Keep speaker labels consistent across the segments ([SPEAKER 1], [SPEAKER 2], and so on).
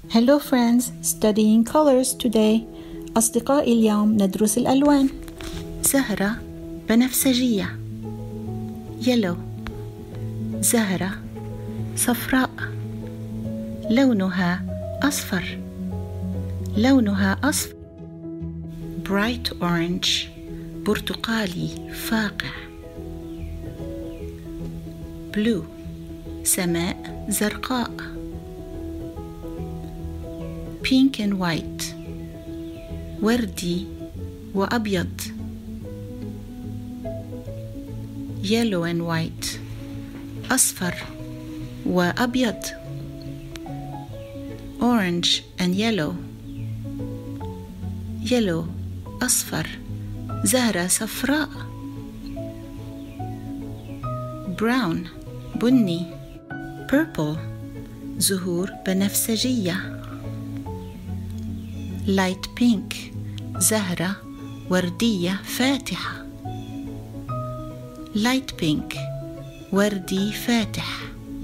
[SPEAKER 1] Hello friends, studying colors today. أصدقائي اليوم ندرس الألوان.
[SPEAKER 2] زهرة بنفسجية yellow. زهرة صفراء لونها أصفر. bright orange برتقالي فاقع. blue سماء زرقاء. pink and white وردي وأبيض. yellow and white أصفر وأبيض. orange and yellow أصفر زهرة صفراء. brown بني. purple زهور بنفسجية. light pink زهرة وردية فاتحة. light pink وردي فاتح.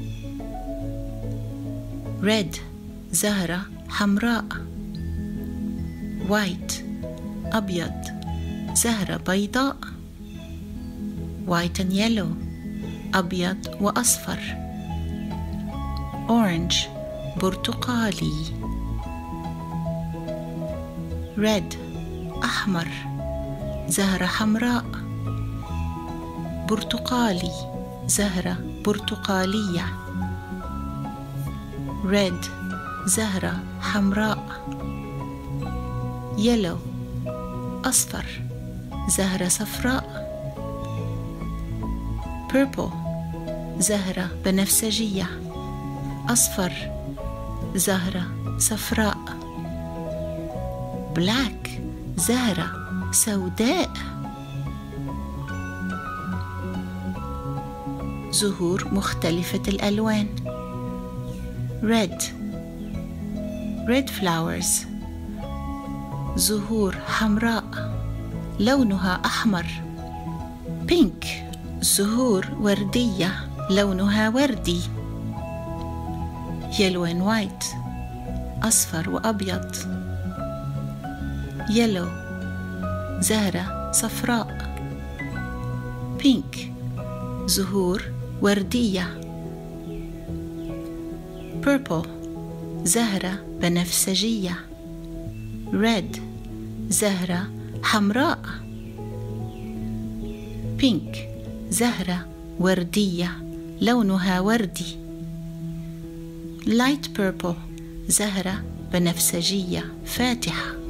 [SPEAKER 2] red زهرة حمراء. white أبيض زهرة بيضاء. white and yellow أبيض وأصفر. orange برتقالي. red أحمر زهرة حمراء. برتقالي زهرة برتقالية. red زهرة حمراء. yellow أصفر زهرة صفراء. purple زهرة بنفسجية. أصفر زهرة صفراء. black زهرة سوداء. زهور مختلفة الألوان. red flowers زهور حمراء لونها أحمر. pink زهور وردية لونها وردي. yellow and white أصفر وأبيض. yellow زهرة صفراء. pink زهور وردية. purple زهرة بنفسجية. red زهرة حمراء. pink زهرة وردية لونها وردي. light purple زهرة بنفسجية فاتحة.